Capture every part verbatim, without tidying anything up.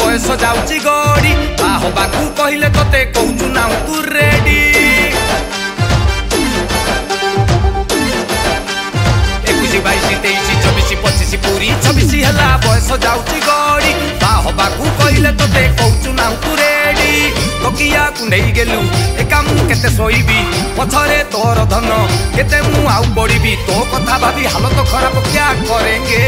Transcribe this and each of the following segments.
बयस जाउची गड़ी बाहबाकू कहले तोते कहूचु ना तू रेडी एकुश बाईस तेईस चौबीस पचिश पूरी छब्बीस है बयस जाउची गड़ी बाहबाकू कहले तोते कहूचु ना तू रेडी तकिया कुंडे गेलु एका मु केते सोईबी पछरे तोर धन केते मु आउ पड़ीबी तो कथा भाभी हालत खराब क्या करेंगे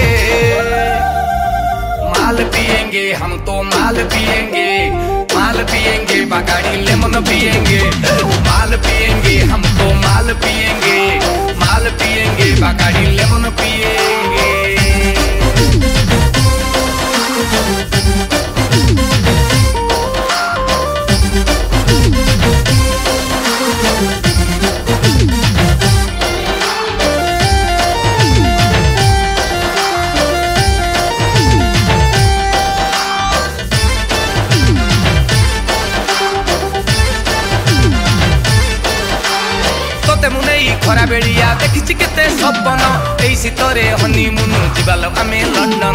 माल पिएंगे हम तो माल पिएंगे माल पिएंगे बगाड़ी लेमन पिएंगे माल पिएंगे हम तो माल पिएंगे माल पिएंगे बगाड़ी लेमन पिएंगे खरा बेड़िया देखी केते सपन एई शीतरे हनीमून जीवाल आमे लंडन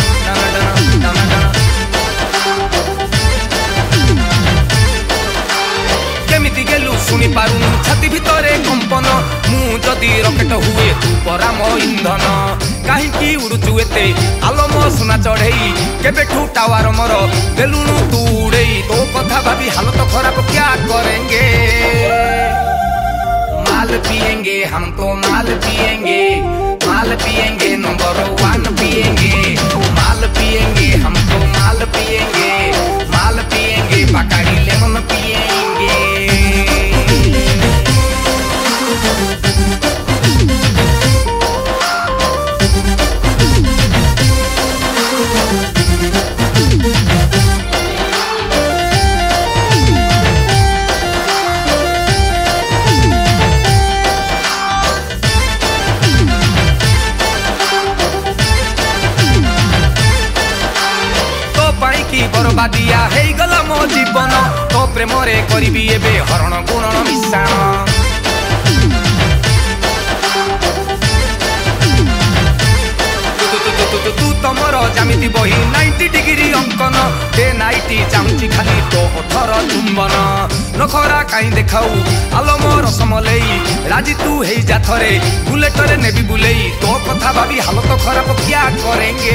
केमिति गेलु सुनी पारुनु छाती भितरे कंपन मु जदि रकेट हुए तू परा मो इंधन काहींकि उड़ुचु एते आलम सुना चढ़ेई केबेठू टावर मोर देलुनु तू उड़ेई तो कथा भाभी हालत खराब क्या करेंगे माल पिएंगे हम तो माल पिएंगे माल पिएंगे नंबर वन पिएंगे माल पिएंगे हम तो माल पिएंगे माल पिएंगे बकाड़ी लेमन पिएंगे बरबादिया हे गला मो जीवन तो प्रेम रे करिबी एबे हरण गुणन मिशाण तू तमर जामिति बही नाइंटी डिग्री अंकन डे नाइटी चाहुची खाली तो ओठर चुंबन नखरा काई देखाऊ आलम रसमलई राजी तू हे जाथरे बुलेट रे नेबी बुलेई तो कथा भाभी हालत खराब क्या करेंगे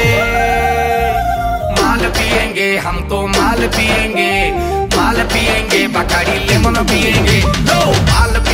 माल पिएंगे हम तो माल पिएंगे माल पिएंगे बकाड़ी लेमन पिएंगे नो माल